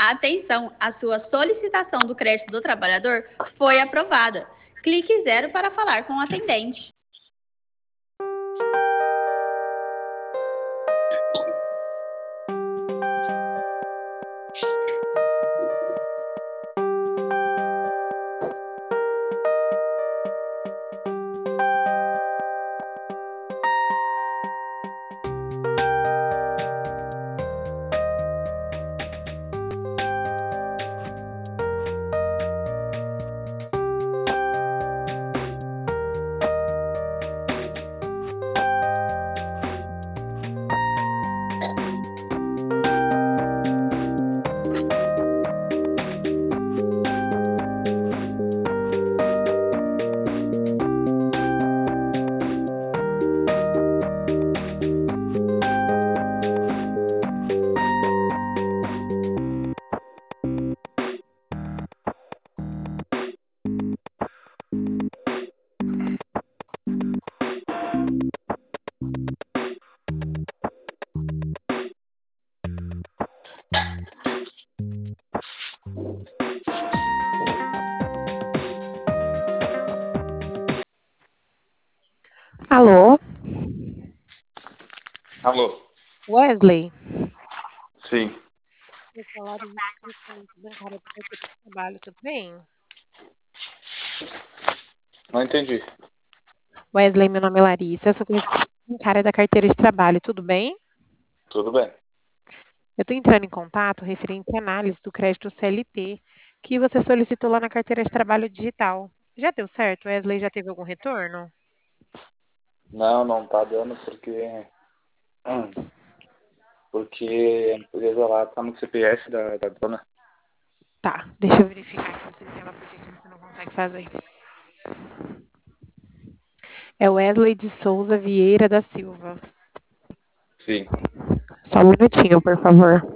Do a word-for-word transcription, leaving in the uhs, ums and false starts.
Atenção, a sua solicitação do crédito do trabalhador foi aprovada. Clique zero para falar com o atendente. Alô? Alô? Wesley? Sim. Eu falar do bancária da carteira de trabalho, tudo bem? Não entendi. Wesley, meu nome é Larissa, eu sou correspondente bancária da carteira de trabalho, tudo bem? Tudo bem. Eu estou entrando em contato referente à análise do crédito C L T que você solicitou lá na carteira de trabalho digital. Já deu certo? Wesley já teve algum retorno? Não, não tá dando porque. hum, Porque a empresa lá tá no C P F da, da dona. Tá, deixa eu verificar aqui no sistema por que que você não consegue fazer. É Wesley de Souza Vieira da Silva. Sim. Só um minutinho, por favor.